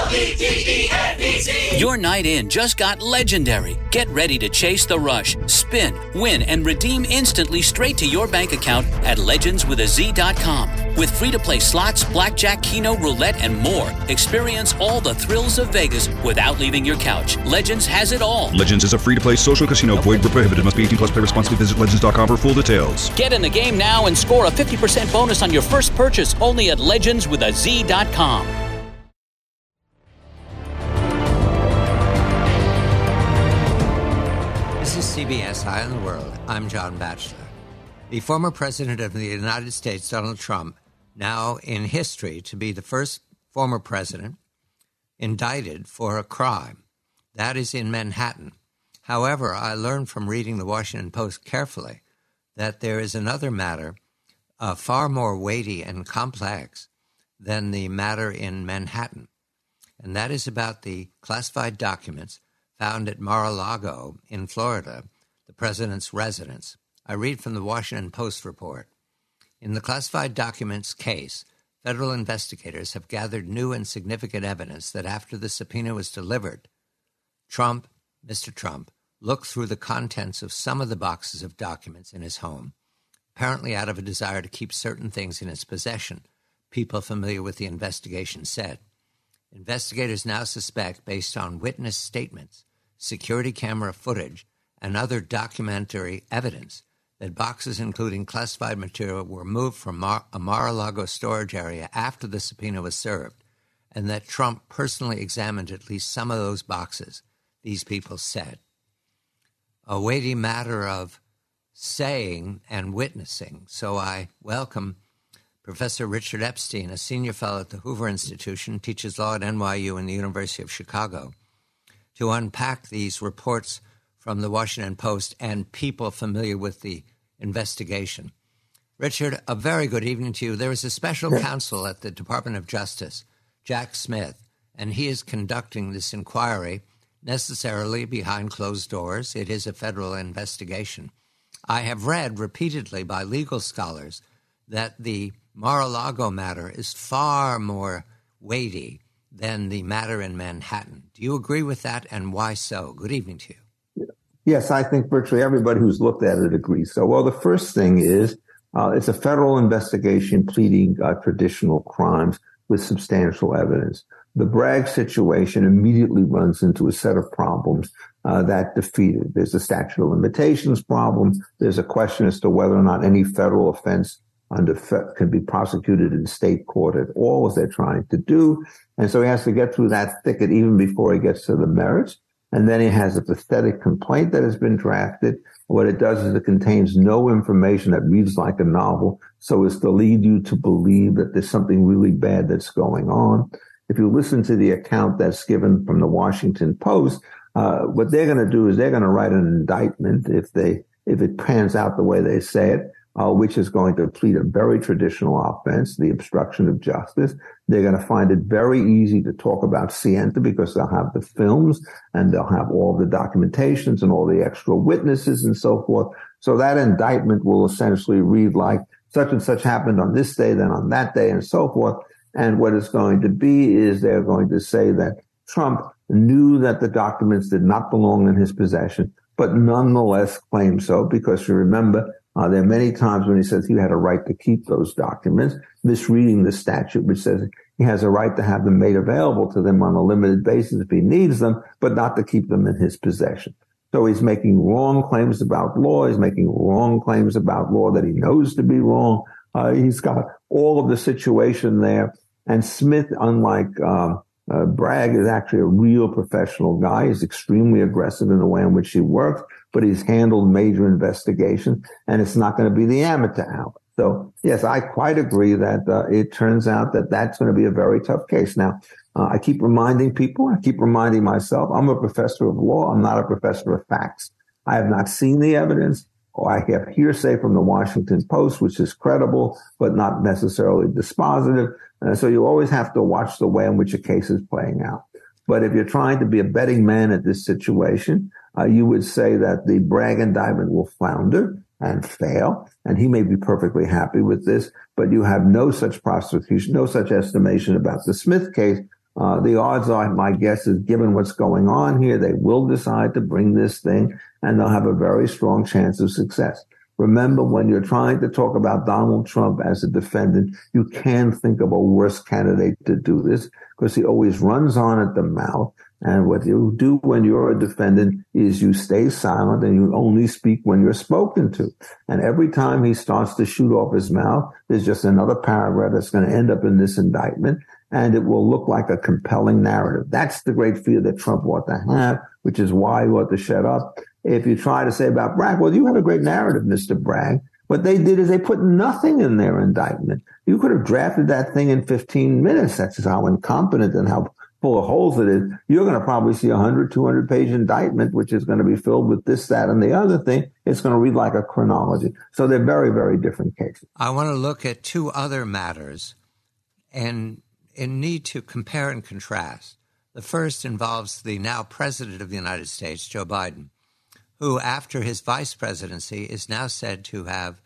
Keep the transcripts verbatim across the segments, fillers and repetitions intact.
L E G E N D Z. Your night in just got legendary. Get ready to chase the rush, spin, win, and redeem instantly straight to your bank account at legends with a z dot com. With free-to-play slots, blackjack, keno, roulette, and more, experience all the thrills of Vegas without leaving your couch. Legends has it all. Legends is a free-to-play social casino. Void where prohibited. Must be eighteen plus. Play responsibly. Visit legends dot com for full details. Get in the game now and score a fifty percent bonus on your first purchase only at legends with a z dot com. This is C B S Eye on the World. I'm John Batchelor. The former president of the United States, Donald Trump, now in history to be the first former president indicted for a crime. That is in Manhattan. However, I learned from reading the Washington Post carefully that there is another matter uh, far more weighty and complex than the matter in Manhattan, and that is about the classified documents found at Mar-a-Lago in Florida, the president's residence. I read from the Washington Post report. In the classified documents case, federal investigators have gathered new and significant evidence that after the subpoena was delivered, Trump, Mister Trump, looked through the contents of some of the boxes of documents in his home, apparently out of a desire to keep certain things in his possession, people familiar with the investigation said. Investigators now suspect, based on witness statements, security camera footage, and other documentary evidence, that boxes including classified material were moved from Mar- a Mar-a-Lago storage area after the subpoena was served, and that Trump personally examined at least some of those boxes, these people said. A weighty matter of saying and witnessing. So I welcome Professor Richard Epstein, a senior fellow at the Hoover Institution, teaches law at N Y U and the University of Chicago, to unpack these reports from the Washington Post and people familiar with the investigation. Richard, a very good evening to you. There is a special counsel at the Department of Justice, Jack Smith, and he is conducting this inquiry necessarily behind closed doors. It is a federal investigation. I have read repeatedly by legal scholars that the Mar-a-Lago matter is far more weighty than the matter in Manhattan. Do you agree with that, and why so? Good evening to you. Yes, I think virtually everybody who's looked at it agrees. So, well, the first thing is uh, it's a federal investigation pleading uh, traditional crimes with substantial evidence. The Bragg situation immediately runs into a set of problems uh, that defeat it. There's a statute of limitations problem. There's a question as to whether or not any federal offense under fe- can be prosecuted in state court at all, as they're trying to do. And so he has to get through that thicket even before he gets to the merits. And then he has a pathetic complaint that has been drafted. What it does is it contains no information that reads like a novel, so as to lead you to believe that there's something really bad that's going on. If you listen to the account that's given from the Washington Post, uh, what they're going to do is they're going to write an indictment if they if it pans out the way they say it, uh, which is going to plead a very traditional offense, the obstruction of justice. They're going to find it very easy to talk about Sienta because they'll have the films and they'll have all the documentations and all the extra witnesses and so forth. So that indictment will essentially read like such and such happened on this day, then on that day, and so forth. And what it's going to be is they're going to say that Trump knew that the documents did not belong in his possession, but nonetheless claimed so, because you remember, uh, there are many times when he says he had a right to keep those documents, misreading the statute, which says he has a right to have them made available to them on a limited basis if he needs them, but not to keep them in his possession. So he's making wrong claims about law. He's making wrong claims about law that he knows to be wrong. Uh, he's got all of the situation there. And Smith, unlike um, uh, Bragg, is actually a real professional guy. He's extremely aggressive in the way in which he works, but he's handled major investigations, and it's not going to be the amateur hour. So, yes, I quite agree that uh, it turns out that that's going to be a very tough case. Now, uh, I keep reminding people, I keep reminding myself, I'm a professor of law. I'm not a professor of facts. I have not seen the evidence. Or I have hearsay from the Washington Post, which is credible, but not necessarily dispositive. Uh, so you always have to watch the way in which a case is playing out. But if you're trying to be a betting man at this situation, uh, you would say that the Bragg indictment will flounder and fail, and he may be perfectly happy with this, but you have no such prosecution, no such estimation about the Smith case, Uh, the odds are, my guess is, given what's going on here, they will decide to bring this thing, and they'll have a very strong chance of success. Remember, when you're trying to talk about Donald Trump as a defendant, you can think of a worse candidate to do this, because he always runs on at the mouth. And what you do when you're a defendant is you stay silent and you only speak when you're spoken to. And every time he starts to shoot off his mouth, there's just another paragraph that's going to end up in this indictment, and it will look like a compelling narrative. That's the great fear that Trump ought to have, which is why he ought to shut up. If you try to say about Bragg, well, you have a great narrative, Mister Bragg. What they did is they put nothing in their indictment. You could have drafted that thing in fifteen minutes. That's just how incompetent and how full of holes it is. You're going to probably see a one hundred, two hundred page indictment, which is going to be filled with this, that, and the other thing. It's going to read like a chronology. So they're very, very different cases. I want to look at two other matters and, and need to compare and contrast. The first involves the now president of the United States, Joe Biden, who, after his vice presidency, is now said to have,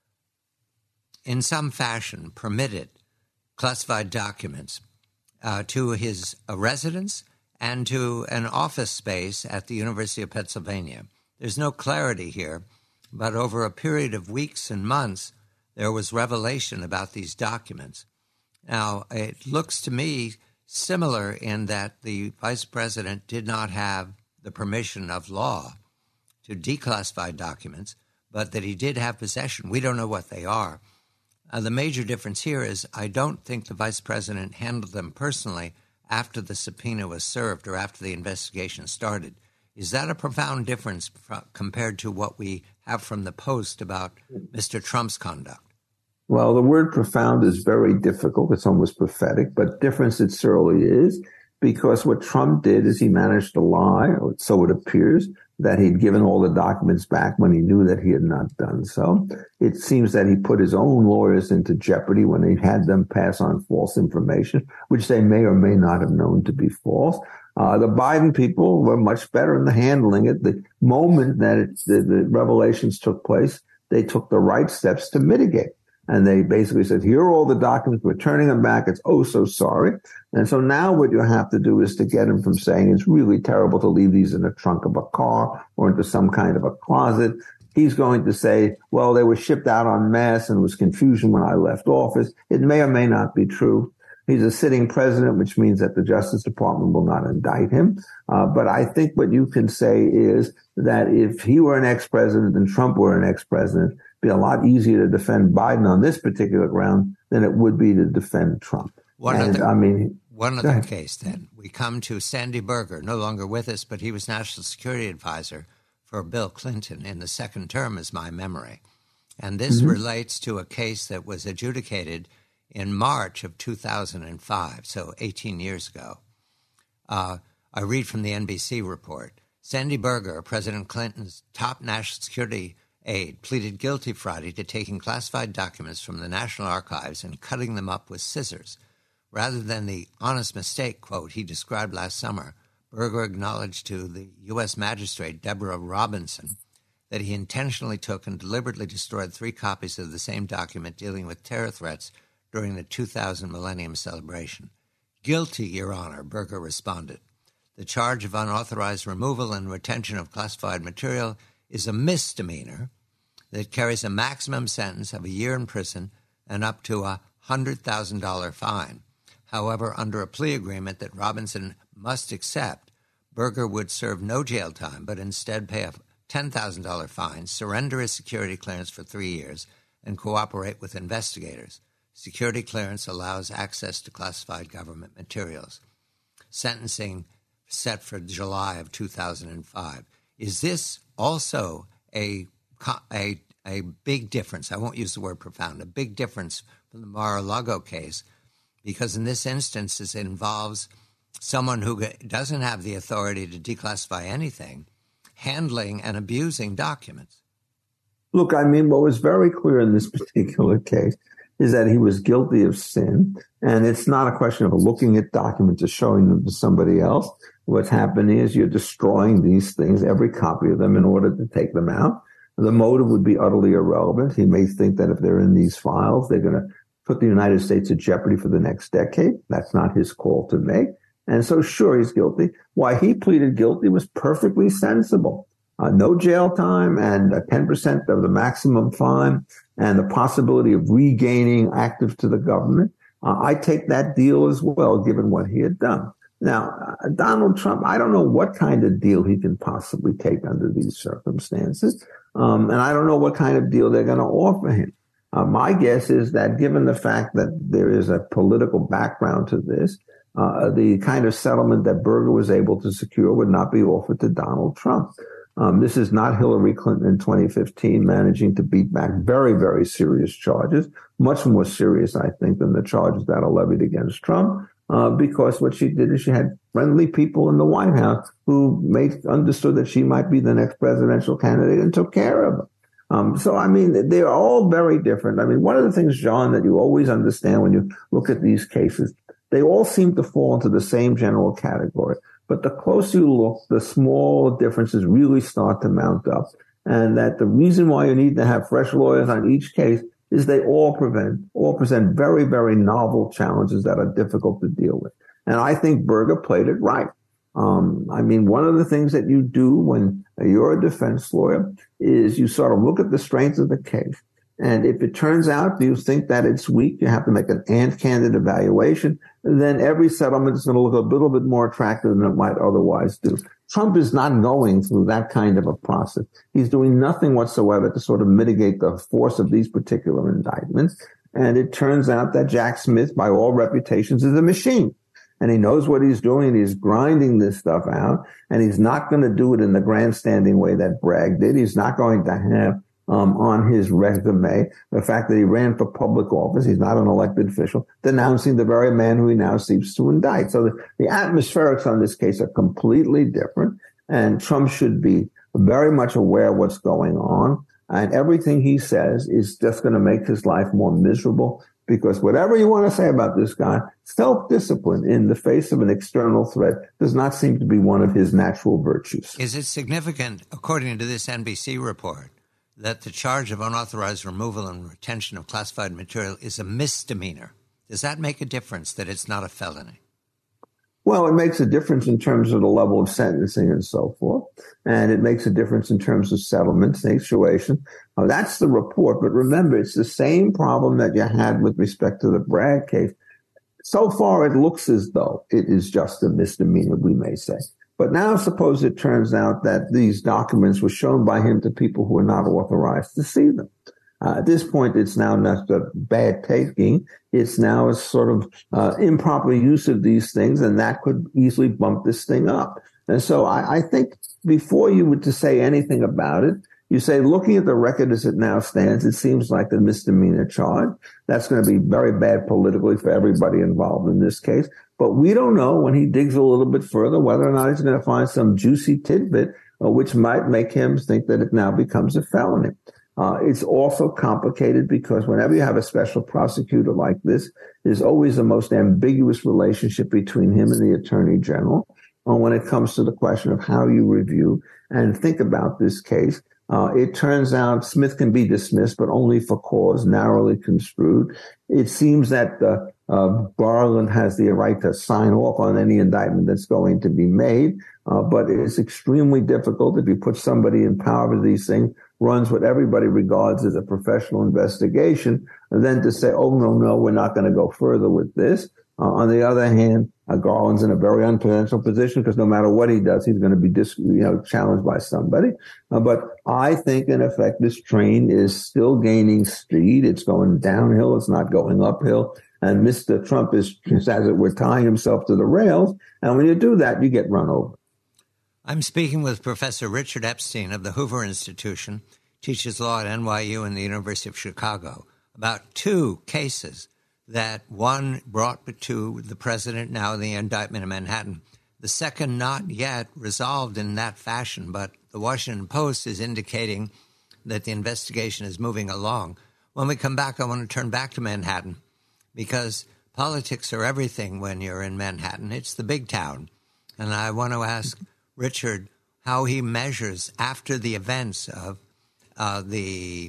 in some fashion, permitted classified documents uh, to his uh, residence and to an office space at the University of Pennsylvania. There's no clarity here, but over a period of weeks and months, there was revelation about these documents. Now, it looks to me similar in that the vice president did not have the permission of law to declassify documents, but that he did have possession. We don't know what they are. Uh, the major difference here is I don't think the vice president handled them personally after the subpoena was served or after the investigation started. Is that a profound difference fr- compared to what we have from the Post about Mister Trump's conduct? Well, the word profound is very difficult. It's almost prophetic, but difference it certainly is, because what Trump did is he managed to lie, or so it appears, that he'd given all the documents back when he knew that he had not done so. It seems that he put his own lawyers into jeopardy when he had them pass on false information, which they may or may not have known to be false. Uh, the Biden people were much better in the handling it. The moment that it, the, the revelations took place, they took the right steps to mitigate. And they basically said, here are all the documents. We're turning them back. It's oh so sorry. And so now what you have to do is to get him from saying it's really terrible to leave these in the trunk of a car or into some kind of a closet. He's going to say, well, they were shipped out en masse and there was confusion when I left office. It may or may not be true. He's a sitting president, which means that the Justice Department will not indict him. Uh, but I think what you can say is that if he were an ex-president and Trump were an ex-president, it'd be a lot easier to defend Biden on this particular ground than it would be to defend Trump. One and, other, I mean, one other case, then. We come to Sandy Berger, no longer with us, but he was National Security Advisor for Bill Clinton in the second term, is my memory. And this mm-hmm. relates to a case that was adjudicated in March of two thousand five, so eighteen years ago. Uh, I read from the N B C report. Sandy Berger, President Clinton's top national security aide, pleaded guilty Friday to taking classified documents from the National Archives and cutting them up with scissors. Rather than the honest mistake, quote, he described last summer, Berger acknowledged to the U S magistrate, Deborah Robinson, that he intentionally took and deliberately destroyed three copies of the same document dealing with terror threats during the two thousand Millennium Celebration. Guilty, Your Honor, Berger responded. The charge of unauthorized removal and retention of classified material is a misdemeanor that carries a maximum sentence of a year in prison and up to a one hundred thousand dollars fine. However, under a plea agreement that Robinson must accept, Berger would serve no jail time, but instead pay a ten thousand dollars fine, surrender his security clearance for three years, and cooperate with investigators. Security clearance allows access to classified government materials. Sentencing set for July of two thousand five. Is this also a, a, a big difference? I won't use the word profound, a big difference from the Mar-a-Lago case, because in this instance it involves someone who doesn't have the authority to declassify anything, handling and abusing documents. Look, I mean, what was very clear in this particular case is that he was guilty of sin. And it's not a question of looking at documents or showing them to somebody else. What's happening is you're destroying these things, every copy of them, in order to take them out. The motive would be utterly irrelevant. He may think that if they're in these files, they're going to put the United States at jeopardy for the next decade. That's not his call to make. And so, sure, he's guilty. Why he pleaded guilty was perfectly sensible. Uh, no jail time and uh, ten percent of the maximum fine and the possibility of regaining active to the government. Uh, I take that deal as well, given what he had done. Now, uh, Donald Trump, I don't know what kind of deal he can possibly take under these circumstances. Um, and I don't know what kind of deal they're going to offer him. Uh, my guess is that given the fact that there is a political background to this, uh, the kind of settlement that Berger was able to secure would not be offered to Donald Trump. Um, this is not Hillary Clinton in twenty fifteen managing to beat back very, very serious charges, much more serious, I think, than the charges that are levied against Trump, uh, because what she did is she had friendly people in the White House who made understood that she might be the next presidential candidate and took care of her. Um, so, I mean, they're all very different. I mean, one of the things, John, that you always understand when you look at these cases, they all seem to fall into the same general category. But the closer you look, the small differences really start to mount up. And that the reason why you need to have fresh lawyers on each case is they all prevent, all present very, very novel challenges that are difficult to deal with. And I think Berger played it right. Um, I mean, one of the things that you do when you're a defense lawyer is you sort of look at the strengths of the case. And if it turns out you think that it's weak, you have to make an ant-candid evaluation, then every settlement is going to look a little bit more attractive than it might otherwise do. Trump is not going through that kind of a process. He's doing nothing whatsoever to sort of mitigate the force of these particular indictments. And it turns out that Jack Smith, by all reputations, is a machine. And he knows what he's doing, and he's grinding this stuff out. And he's not going to do it in the grandstanding way that Bragg did. He's not going to have Um, on his resume, the fact that he ran for public office, he's not an elected official, denouncing the very man who he now seeks to indict. So the, the atmospherics on this case are completely different, and Trump should be very much aware of what's going on, and everything he says is just going to make his life more miserable, because whatever you want to say about this guy, self-discipline in the face of an external threat does not seem to be one of his natural virtues. Is it significant, according to this N B C report, that the charge of unauthorized removal and retention of classified material is a misdemeanor? Does that make a difference that it's not a felony? Well, it makes a difference in terms of the level of sentencing and so forth. And it makes a difference in terms of settlement situation. Uh, that's the report. But remember, it's the same problem that you had with respect to the Bragg case. So far, it looks as though it is just a misdemeanor, we may say. But now suppose it turns out that these documents were shown by him to people who are not authorized to see them. Uh, at this point, it's now not a bad taking. It's now a sort of uh, improper use of these things, and that could easily bump this thing up. And so I, I think before you were to say anything about it, you say, looking at the record as it now stands, it seems like a misdemeanor charge. That's going to be very bad politically for everybody involved in this case. But we don't know when he digs a little bit further whether or not he's going to find some juicy tidbit uh, which might make him think that it now becomes a felony. Uh, it's also complicated because whenever you have a special prosecutor like this, there's always the most ambiguous relationship between him and the attorney general uh, when it comes to the question of how you review and think about this case. Uh, it turns out Smith can be dismissed, but only for cause, narrowly construed. It seems that uh, uh, Garland has the right to sign off on any indictment that's going to be made, uh, but it's extremely difficult if you put somebody in power of these things, runs what everybody regards as a professional investigation, and then to say, oh, no, no, we're not going to go further with this. Uh, on the other hand, uh, Garland's in a very unprofessional position because no matter what he does, he's going to be dis- you know, challenged by somebody. Uh, but I think, in effect, this train is still gaining speed. It's going downhill. It's not going uphill. And Mister Trump is, as it were, tying himself to the rails. And when you do that, you get run over. I'm speaking with Professor Richard Epstein of the Hoover Institution, teaches law at N Y U and the University of Chicago, about two cases that one brought to the president, now the indictment in Manhattan. The second not yet resolved in that fashion, but the Washington Post is indicating that the investigation is moving along. When we come back, I want to turn back to Manhattan because politics are everything when you're in Manhattan. It's the big town. And I want to ask Richard how he measures after the events of uh, the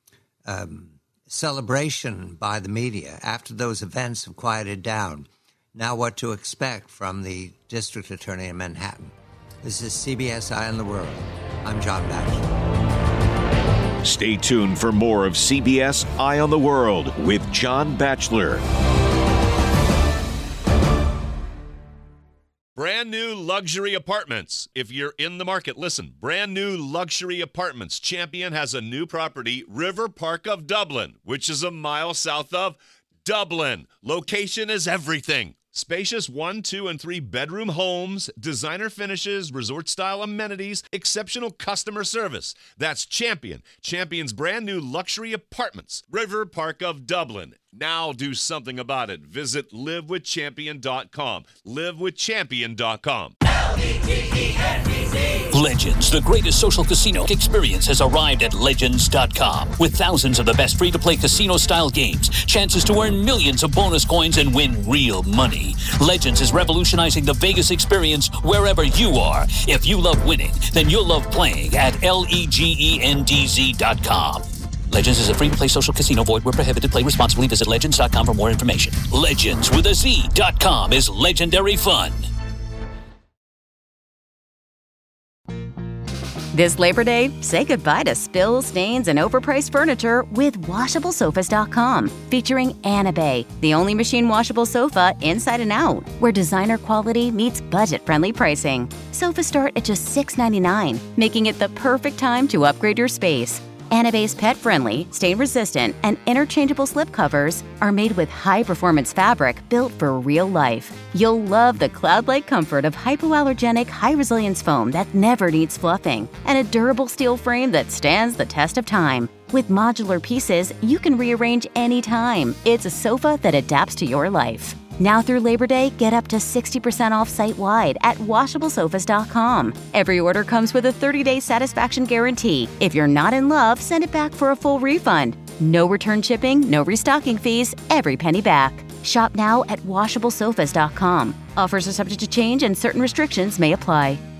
um, celebration by the media, after those events have quieted down. Now what to expect from the district attorney in Manhattan. This is C B S Eye on the World. I'm John Batchelor. Stay tuned for more of C B S Eye on the World with John Batchelor. Brand new luxury apartments. If you're in the market, listen. Brand new luxury apartments. Champion has a new property, River Park of Dublin, which is a mile south of Dublin. Location is everything. Spacious one, two, and three bedroom homes, designer finishes, resort-style amenities, exceptional customer service. That's Champion. Champion's brand new luxury apartments. River Park of Dublin. Now do something about it. Visit live with champion dot com. live with champion dot com. Legends, the greatest social casino experience, has arrived at Legends dot com. With thousands of the best free-to-play casino-style games, chances to earn millions of bonus coins and win real money. Legends is revolutionizing the Vegas experience wherever you are. If you love winning, then you'll love playing at legends dot com. Legends is a free-to-play social casino. Void where prohibited. Play responsibly. Visit legends dot com for more information. Legends with a Z dot com is legendary fun. This Labor Day, say goodbye to spills, stains, and overpriced furniture with washable sofas dot com, featuring Anabay, the only machine washable sofa inside and out, where designer quality meets budget-friendly pricing. Sofas start at just six ninety-nine, making it the perfect time to upgrade your space. Anabay's pet-friendly, stain-resistant, and interchangeable slipcovers are made with high-performance fabric built for real life. You'll love the cloud-like comfort of hypoallergenic, high-resilience foam that never needs fluffing, and a durable steel frame that stands the test of time. With modular pieces, you can rearrange anytime. It's a sofa that adapts to your life. Now through Labor Day, get up to sixty percent off site-wide at washable sofas dot com. Every order comes with a thirty-day satisfaction guarantee. If you're not in love, send it back for a full refund. No return shipping, no restocking fees, every penny back. Shop now at washable sofas dot com. Offers are subject to change and certain restrictions may apply.